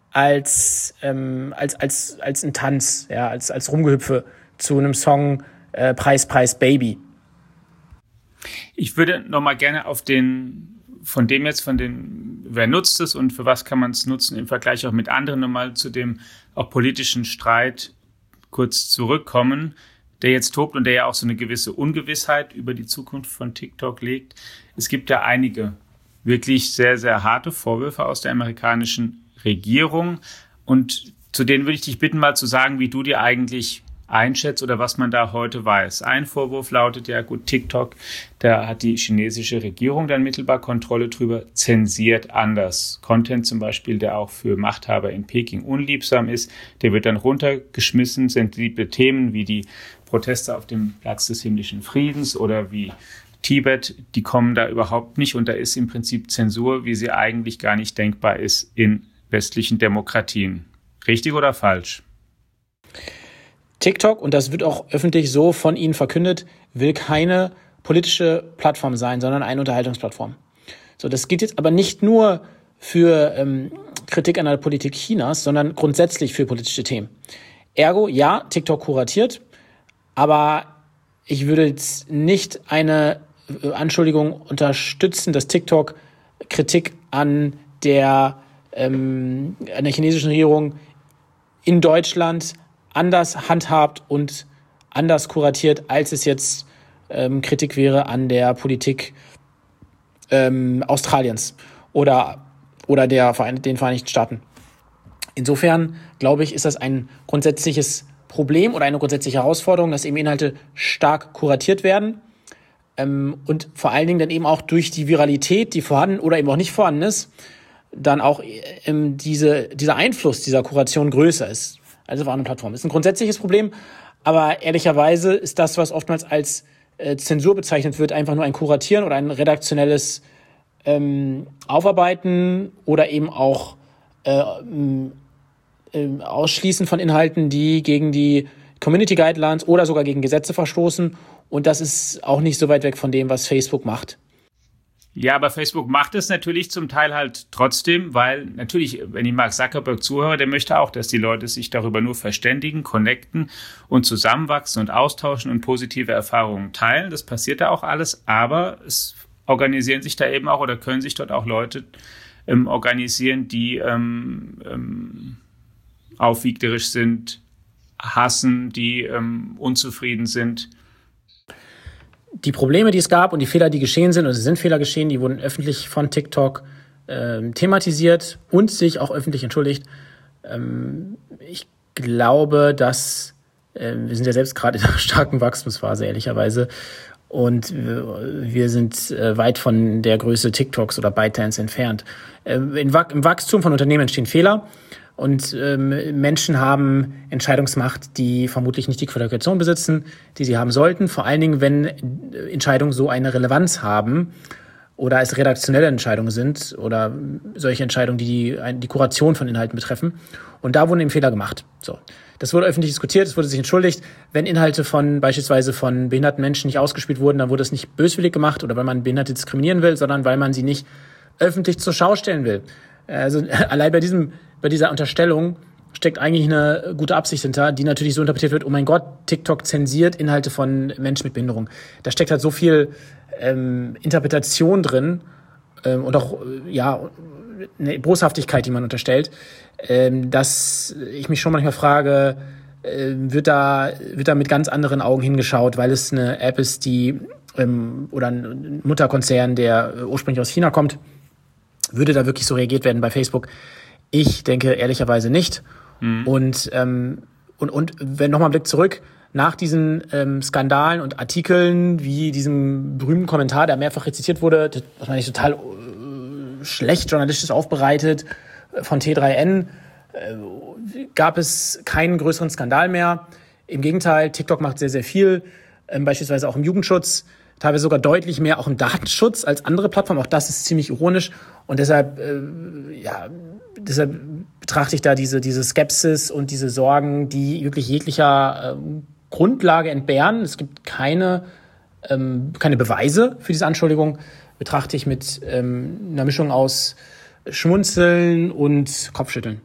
als ähm, als als als ein Tanz, ja, als als Rumgehüpfe zu einem Song äh, Preis, Preis, Baby. Ich würde noch mal gerne auf den, von dem jetzt, von den, wer nutzt es und für was kann man es nutzen, im Vergleich auch mit anderen nochmal zu dem auch politischen Streit kurz zurückkommen, der jetzt tobt und der ja auch so eine gewisse Ungewissheit über die Zukunft von TikTok legt. Es gibt ja einige wirklich sehr, sehr harte Vorwürfe aus der amerikanischen Regierung und zu denen würde ich dich bitten, mal zu sagen, wie du dir eigentlich einschätzt oder was man da heute weiß. Ein Vorwurf lautet ja, gut, TikTok, da hat die chinesische Regierung dann mittelbar Kontrolle drüber, zensiert anders. Content zum Beispiel, der auch für Machthaber in Peking unliebsam ist, der wird dann runtergeschmissen, sensible Themen wie die Proteste auf dem Platz des himmlischen Friedens oder wie Tibet, die kommen da überhaupt nicht und da ist im Prinzip Zensur, wie sie eigentlich gar nicht denkbar ist in westlichen Demokratien. Richtig oder falsch? TikTok, und das wird auch öffentlich so von ihnen verkündet, will keine politische Plattform sein, sondern eine Unterhaltungsplattform. So, das gilt jetzt aber nicht nur für ähm, Kritik an der Politik Chinas, sondern grundsätzlich für politische Themen. Ergo, ja, TikTok kuratiert, aber ich würde jetzt nicht eine äh, Anschuldigung unterstützen, dass TikTok Kritik an der, ähm, an der chinesischen Regierung in Deutschland anders handhabt und anders kuratiert, als es jetzt ähm, Kritik wäre an der Politik ähm, Australiens oder, oder der Verein- den Vereinigten Staaten. Insofern, glaube ich, ist das ein grundsätzliches Problem oder eine grundsätzliche Herausforderung, dass eben Inhalte stark kuratiert werden ähm, und vor allen Dingen dann eben auch durch die Viralität, die vorhanden oder eben auch nicht vorhanden ist, dann auch ähm, diese, dieser Einfluss dieser Kuration größer ist als auf anderen Plattformen. Das ist ein grundsätzliches Problem, aber ehrlicherweise ist das, was oftmals als äh, Zensur bezeichnet wird, einfach nur ein Kuratieren oder ein redaktionelles ähm, Aufarbeiten oder eben auch äh, äh, Ausschließen von Inhalten, die gegen die Community Guidelines oder sogar gegen Gesetze verstoßen. Und das ist auch nicht so weit weg von dem, was Facebook macht. Ja, aber Facebook macht es natürlich zum Teil halt trotzdem, weil natürlich, wenn ich Mark Zuckerberg zuhöre, der möchte auch, dass die Leute sich darüber nur verständigen, connecten und zusammenwachsen und austauschen und positive Erfahrungen teilen. Das passiert da auch alles, aber es organisieren sich da eben auch oder können sich dort auch Leute ähm, organisieren, die ähm, ähm, aufwiegerisch sind, hassen, die ähm, unzufrieden sind. Die Probleme, die es gab und die Fehler, die geschehen sind, und es sind Fehler geschehen, die wurden öffentlich von TikTok ähm, thematisiert und sich auch öffentlich entschuldigt. Ähm, ich glaube, dass äh, wir sind ja selbst gerade in einer starken Wachstumsphase, ehrlicherweise. Und wir sind äh, weit von der Größe TikToks oder ByteDance entfernt. Äh, in Wach- Im Wachstum von Unternehmen entstehen Fehler. Und ähm, Menschen haben Entscheidungsmacht, die vermutlich nicht die Qualifikation besitzen, die sie haben sollten. Vor allen Dingen, wenn Entscheidungen so eine Relevanz haben oder es redaktionelle Entscheidungen sind oder solche Entscheidungen, die die, die Kuration von Inhalten betreffen. Und da wurden eben Fehler gemacht. So. Das wurde öffentlich diskutiert, es wurde sich entschuldigt. Wenn Inhalte von beispielsweise von behinderten Menschen nicht ausgespielt wurden, dann wurde es nicht böswillig gemacht oder weil man Behinderte diskriminieren will, sondern weil man sie nicht öffentlich zur Schau stellen will. Also allein bei diesem bei dieser Unterstellung steckt eigentlich eine gute Absicht hinter, die natürlich so interpretiert wird, oh mein Gott, TikTok zensiert Inhalte von Menschen mit Behinderung. Da steckt halt so viel ähm, Interpretation drin ähm, und auch ja eine Boshaftigkeit, die man unterstellt, ähm, dass ich mich schon manchmal frage, äh, wird da wird da mit ganz anderen Augen hingeschaut, weil es eine App ist, die ähm, oder ein Mutterkonzern, der äh, ursprünglich aus China kommt, würde da wirklich so reagiert werden bei Facebook? Ich denke ehrlicherweise nicht. Mhm. Und, ähm, und, und wenn nochmal ein Blick zurück, nach diesen ähm, Skandalen und Artikeln, wie diesem berühmten Kommentar, der mehrfach rezitiert wurde, das war nicht total äh, schlecht journalistisch aufbereitet, äh, von T drei N, äh, gab es keinen größeren Skandal mehr. Im Gegenteil, TikTok macht sehr, sehr viel, äh, beispielsweise auch im Jugendschutz, teilweise sogar deutlich mehr auch im Datenschutz als andere Plattformen. Auch das ist ziemlich ironisch. Und deshalb, äh, ja, deshalb betrachte ich da diese, diese Skepsis und diese Sorgen, die wirklich jeglicher äh, Grundlage entbehren. Es gibt keine, ähm, keine Beweise für diese Anschuldigung. Betrachte ich mit ähm, einer Mischung aus Schmunzeln und Kopfschütteln.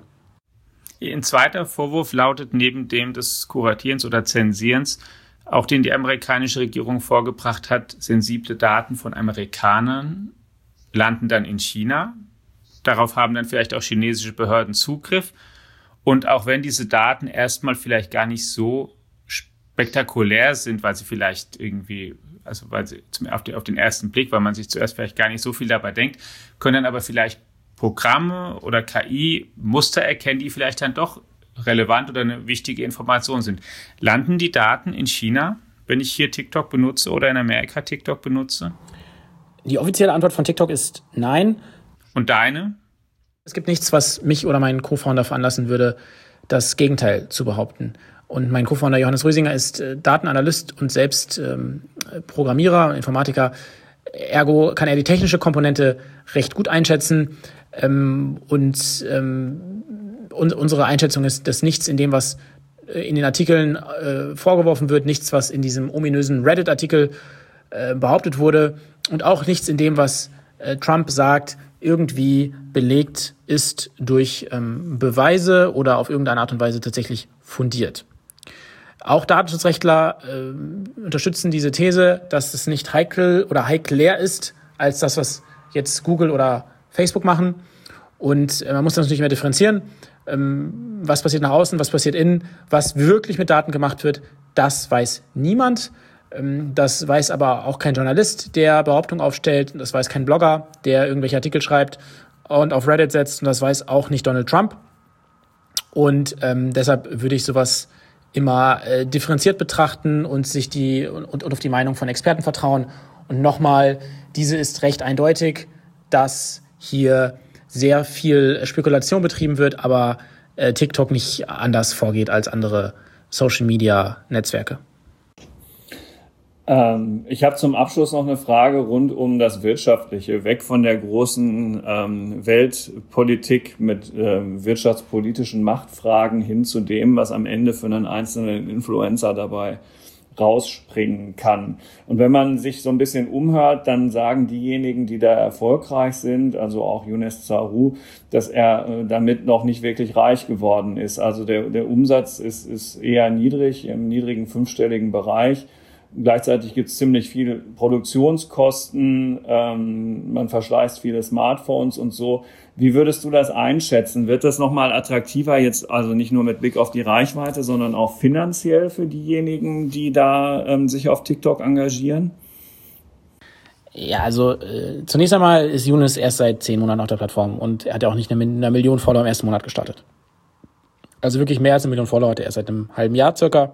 Ein zweiter Vorwurf lautet neben dem des Kuratierens oder Zensierens, auch den die amerikanische Regierung vorgebracht hat, sensible Daten von Amerikanern landen dann in China. Darauf haben dann vielleicht auch chinesische Behörden Zugriff. Und auch wenn diese Daten erstmal vielleicht gar nicht so spektakulär sind, weil sie vielleicht irgendwie, also weil sie zum, auf, den, auf den ersten Blick, weil man sich zuerst vielleicht gar nicht so viel dabei denkt, können dann aber vielleicht Programme oder K I Muster erkennen, die vielleicht dann doch relevant oder eine wichtige Information sind. Landen die Daten in China, wenn ich hier TikTok benutze oder in Amerika TikTok benutze? Die offizielle Antwort von TikTok ist nein. Und deine? Es gibt nichts, was mich oder meinen Co-Founder veranlassen würde, das Gegenteil zu behaupten. Und mein Co-Founder Johannes Rösinger ist äh, Datenanalyst und selbst ähm, Programmierer, Informatiker. Ergo kann er die technische Komponente recht gut einschätzen. Ähm, und ähm, und unsere Einschätzung ist, dass nichts in dem, was in den Artikeln äh, vorgeworfen wird, nichts, was in diesem ominösen Reddit-Artikel äh, behauptet wurde und auch nichts in dem, was äh, Trump sagt, irgendwie belegt ist durch ähm, Beweise oder auf irgendeine Art und Weise tatsächlich fundiert. Auch Datenschutzrechtler äh, unterstützen diese These, dass es nicht heikel oder heikler ist als das, was jetzt Google oder Facebook machen. Und äh, man muss das natürlich mehr differenzieren. Ähm, was passiert nach außen, was passiert innen, was wirklich mit Daten gemacht wird, das weiß niemand. Ähm, das weiß aber auch kein Journalist, der Behauptungen aufstellt. Das weiß kein Blogger, der irgendwelche Artikel schreibt und auf Reddit setzt. Und das weiß auch nicht Donald Trump. Und ähm, deshalb würde ich sowas immer äh, differenziert betrachten und sich die und, und auf die Meinung von Experten vertrauen. Und nochmal, diese ist recht eindeutig, dass hier sehr viel Spekulation betrieben wird, aber äh, TikTok nicht anders vorgeht als andere Social-Media-Netzwerke. Ähm, ich habe zum Abschluss noch eine Frage rund um das Wirtschaftliche, weg von der großen ähm, Weltpolitik mit ähm, wirtschaftspolitischen Machtfragen hin zu dem, was am Ende für einen einzelnen Influencer dabei rausspringen kann. Und wenn man sich so ein bisschen umhört, dann sagen diejenigen, die da erfolgreich sind, also auch Younes Zaroux, dass er äh, damit noch nicht wirklich reich geworden ist. Also der, der Umsatz ist, ist eher niedrig, im niedrigen fünfstelligen Bereich. Gleichzeitig gibt es ziemlich viele Produktionskosten, ähm, man verschleißt viele Smartphones und so. Wie würdest du das einschätzen? Wird das nochmal attraktiver jetzt, also nicht nur mit Blick auf die Reichweite, sondern auch finanziell für diejenigen, die da ähm, sich auf TikTok engagieren? Ja, also äh, zunächst einmal ist Younes erst seit zehn Monaten auf der Plattform und er hat ja auch nicht eine, eine Million Follower im ersten Monat gestartet. Also wirklich mehr als eine Million Follower hat er erst seit einem halben Jahr circa.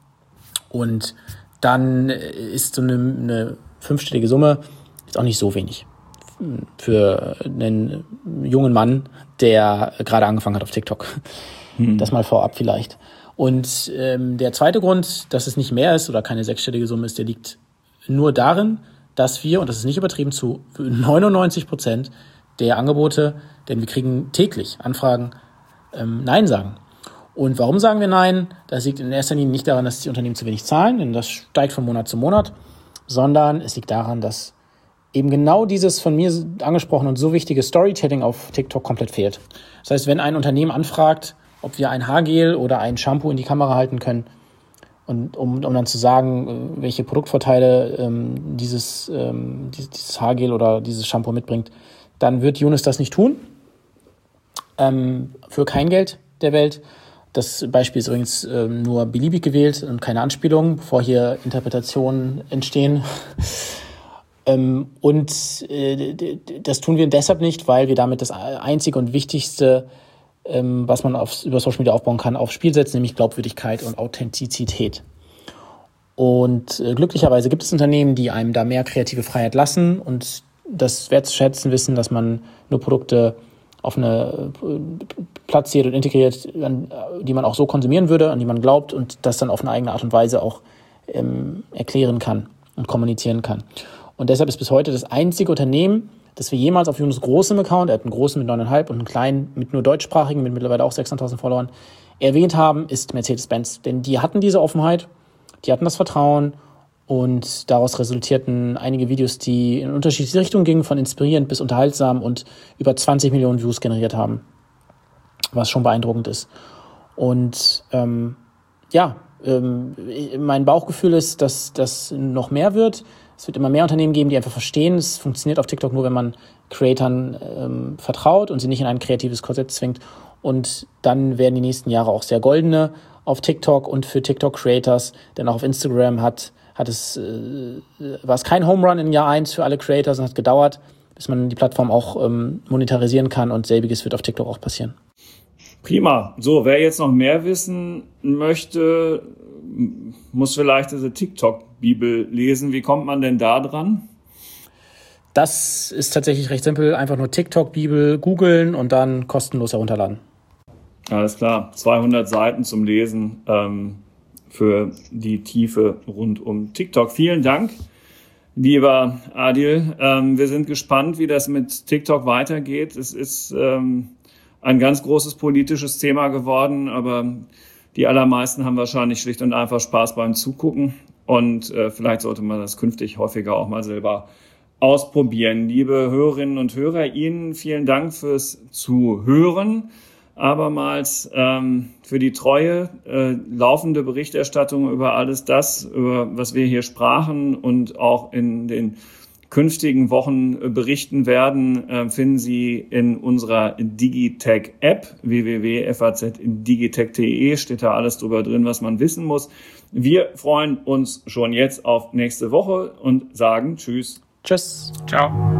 Und dann ist so eine, eine fünfstellige Summe jetzt auch nicht so wenig für einen jungen Mann, der gerade angefangen hat auf TikTok. Hm. Das mal vorab vielleicht. Und ähm, der zweite Grund, dass es nicht mehr ist oder keine sechsstellige Summe ist, der liegt nur darin, dass wir, und das ist nicht übertrieben, zu neunundneunzig Prozent der Angebote, denn wir kriegen täglich Anfragen, ähm, Nein sagen. Und warum sagen wir Nein? Das liegt in erster Linie nicht daran, dass die Unternehmen zu wenig zahlen, denn das steigt von Monat zu Monat, sondern es liegt daran, dass eben genau dieses von mir angesprochene und so wichtige Storytelling auf TikTok komplett fehlt. Das heißt, wenn ein Unternehmen anfragt, ob wir ein Haargel oder ein Shampoo in die Kamera halten können, und um, um dann zu sagen, welche Produktvorteile ähm, dieses, ähm, dieses Haargel oder dieses Shampoo mitbringt, dann wird Younes das nicht tun. Ähm, für kein Geld der Welt. Das Beispiel ist übrigens ähm, nur beliebig gewählt und keine Anspielung, bevor hier Interpretationen entstehen. ähm, und äh, das tun wir deshalb nicht, weil wir damit das einzige und wichtigste, ähm, was man auf, über Social Media aufbauen kann, aufs Spiel setzen, nämlich Glaubwürdigkeit und Authentizität. Und äh, glücklicherweise gibt es Unternehmen, die einem da mehr kreative Freiheit lassen und das wertzuschätzen wissen, dass man nur Produkte auf eine platziert und integriert, die man auch so konsumieren würde, an die man glaubt und das dann auf eine eigene Art und Weise auch ähm, erklären kann und kommunizieren kann. Und deshalb ist bis heute das einzige Unternehmen, das wir jemals auf Younes großem Account, er hat einen großen mit neuneinhalb und einen kleinen mit nur deutschsprachigen, mit mittlerweile auch sechshunderttausend Followern, erwähnt haben, ist Mercedes-Benz. Denn die hatten diese Offenheit, die hatten das Vertrauen und daraus resultierten einige Videos, die in unterschiedliche Richtungen gingen, von inspirierend bis unterhaltsam und über zwanzig Millionen Views generiert haben, was schon beeindruckend ist. Und ähm, ja, ähm, mein Bauchgefühl ist, dass das noch mehr wird. Es wird immer mehr Unternehmen geben, die einfach verstehen, es funktioniert auf TikTok nur, wenn man Creatoren ähm, vertraut und sie nicht in ein kreatives Korsett zwingt. Und dann werden die nächsten Jahre auch sehr goldene auf TikTok und für TikTok-Creators, denn auch auf Instagram hat hat es, äh, war es kein Home Run in Jahr eins für alle Creators und hat gedauert, bis man die Plattform auch ähm, monetarisieren kann und selbiges wird auf TikTok auch passieren. Prima. So, wer jetzt noch mehr wissen möchte, muss vielleicht diese TikTok-Bibel lesen. Wie kommt man denn da dran? Das ist tatsächlich recht simpel. Einfach nur TikTok-Bibel googeln und dann kostenlos herunterladen. Alles klar. zweihundert Seiten zum Lesen. Ähm für die Tiefe rund um TikTok. Vielen Dank, lieber Adil. Ähm, wir sind gespannt, wie das mit TikTok weitergeht. Es ist ähm, ein ganz großes politisches Thema geworden, aber die allermeisten haben wahrscheinlich schlicht und einfach Spaß beim Zugucken und äh, vielleicht sollte man das künftig häufiger auch mal selber ausprobieren. Liebe Hörerinnen und Hörer, Ihnen vielen Dank fürs Zuhören. Abermals ähm, für die treue, äh, laufende Berichterstattung über alles das, über was wir hier sprachen und auch in den künftigen Wochen äh, berichten werden, äh, finden Sie in unserer Digitech-App w w w punkt f a z digitech punkt d e, steht da alles drüber drin, was man wissen muss. Wir freuen uns schon jetzt auf nächste Woche und sagen Tschüss. Tschüss. Ciao.